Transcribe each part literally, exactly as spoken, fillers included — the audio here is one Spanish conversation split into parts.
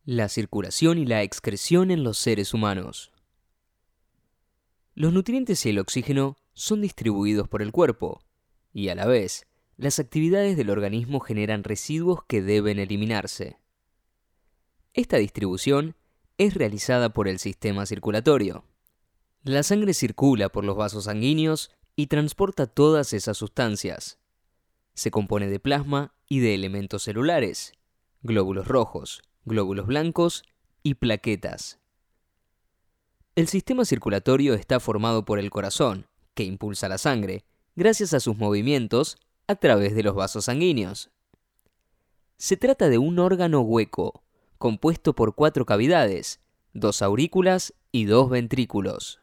La circulación y la excreción en los seres humanos. Los nutrientes y el oxígeno son distribuidos por el cuerpo, y a la vez, las actividades del organismo generan residuos que deben eliminarse. Esta distribución es realizada por el sistema circulatorio. La sangre circula por los vasos sanguíneos y transporta todas esas sustancias. Se compone de plasma y de elementos celulares, glóbulos rojos, glóbulos blancos y plaquetas. El sistema circulatorio está formado por el corazón, que impulsa la sangre, gracias a sus movimientos, a través de los vasos sanguíneos. Se trata de un órgano hueco, compuesto por cuatro cavidades, dos aurículas y dos ventrículos.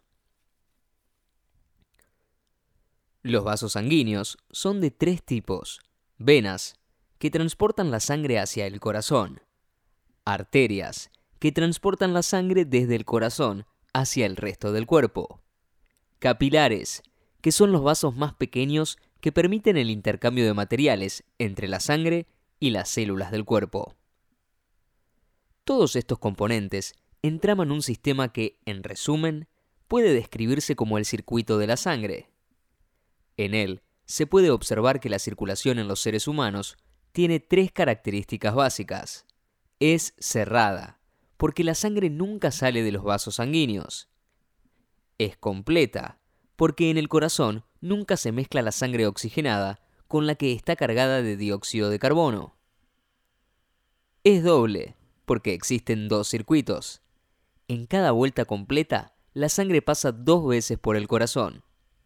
Los vasos sanguíneos son de tres tipos: venas, que transportan la sangre hacia el corazón; arterias, que transportan la sangre desde el corazón hacia el resto del cuerpo; capilares, que son los vasos más pequeños que permiten el intercambio de materiales entre la sangre y las células del cuerpo. Todos estos componentes entraman un sistema que, en resumen, puede describirse como el circuito de la sangre. En él se puede observar que la circulación en los seres humanos tiene tres características básicas. Es cerrada, porque la sangre nunca sale de los vasos sanguíneos. Es completa, porque en el corazón nunca se mezcla la sangre oxigenada con la que está cargada de dióxido de carbono. Es doble, porque existen dos circuitos. En cada vuelta completa, la sangre pasa dos veces por el corazón.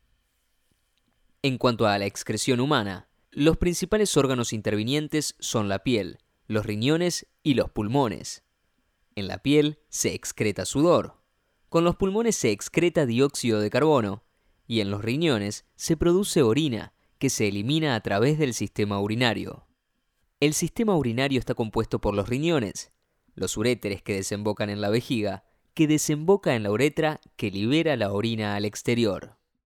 En cuanto a la excreción humana, los principales órganos intervinientes son la piel, los riñones y los pulmones. En la piel se excreta sudor, con los pulmones se excreta dióxido de carbono y en los riñones se produce orina que se elimina a través del sistema urinario. El sistema urinario está compuesto por los riñones, los uréteres que desembocan en la vejiga, que desemboca en la uretra que libera la orina al exterior.